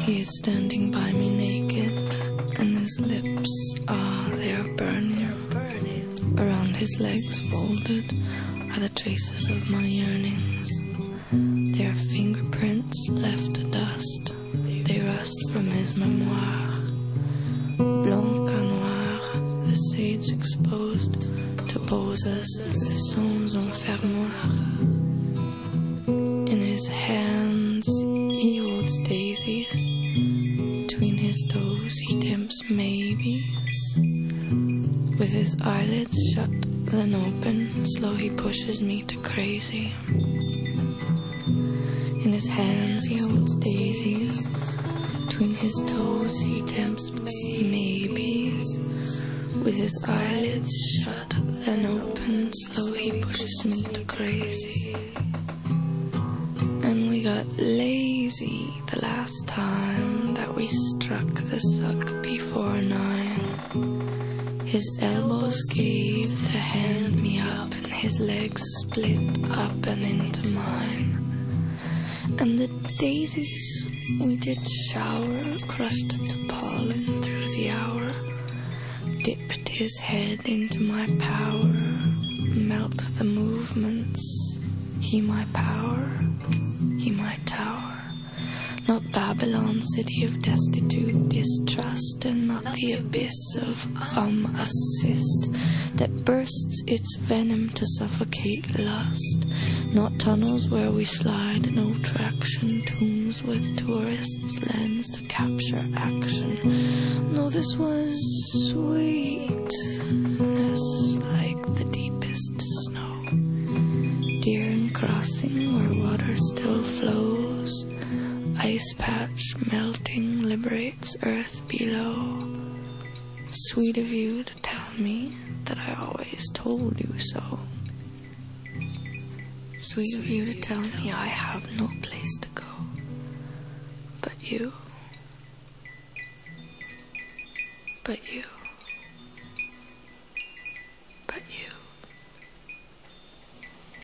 He is standing by me naked, and his lips, they are burning. Around his legs folded are the traces of my yearnings. They are fingerprints left to dust. They rust from his memoir. Blanc à noir, the shades exposed to posas, leçons en fermoir. In his hands he holds daisies. Between his toes he tempts maybes. With his eyelids shut, then open, slow he pushes me to crazy. In his hands he holds daisies. Between his toes he tempts maybes. With his eyelids shut, then open, slow he pushes me to crazy. And we got lazy the last time that we struck the suck before 9. His elbows gave to hand me up, and his legs split up and into mine. And the daisies we did shower, crushed to pollen through the hour, dipped his head into my power, melt the movements, he my power, he my tower. Not Babylon, city of destitute distrust, and not the abyss of assist that bursts its venom to suffocate lust. Not tunnels where we slide, no traction, tombs with tourists' lens to capture action. No, this was sweetness like the deepest snow. Deer crossing where water still flows. Ice patch melting liberates earth below. Sweet of you to tell me that I always told you so. Sweet of you to tell me I have no place to go but you. But you.